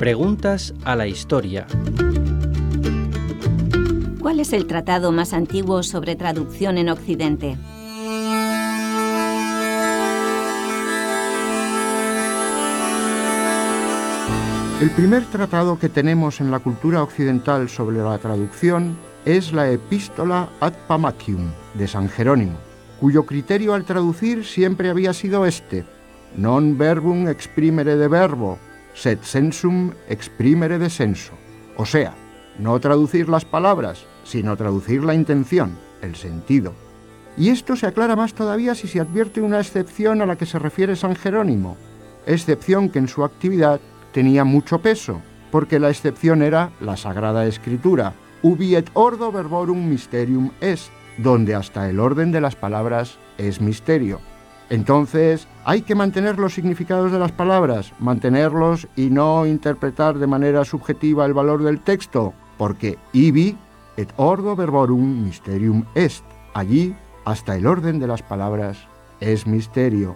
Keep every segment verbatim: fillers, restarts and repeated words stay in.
Preguntas a la historia. ¿Cuál es el tratado más antiguo sobre traducción en Occidente? El primer tratado que tenemos en la cultura occidental sobre la traducción es la Epístola ad Pammachium de San Jerónimo, cuyo criterio al traducir siempre había sido este: non verbum exprimere de verbo, sed sensum exprimere de senso. O sea, no traducir las palabras, sino traducir la intención, el sentido. Y esto se aclara más todavía si se advierte una excepción a la que se refiere San Jerónimo, excepción que en su actividad tenía mucho peso, porque la excepción era la Sagrada Escritura, ubi et ordo verborum mysterium est, donde hasta el orden de las palabras es misterio. Entonces, hay que mantener los significados de las palabras, mantenerlos y no interpretar de manera subjetiva el valor del texto, porque ibi et ordo verborum mysterium est, allí hasta el orden de las palabras es misterio.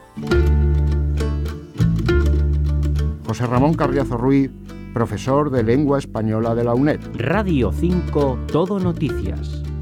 José Ramón Carriazo Ruiz, profesor de Lengua Española de la UNED. Radio cinco, Todo Noticias.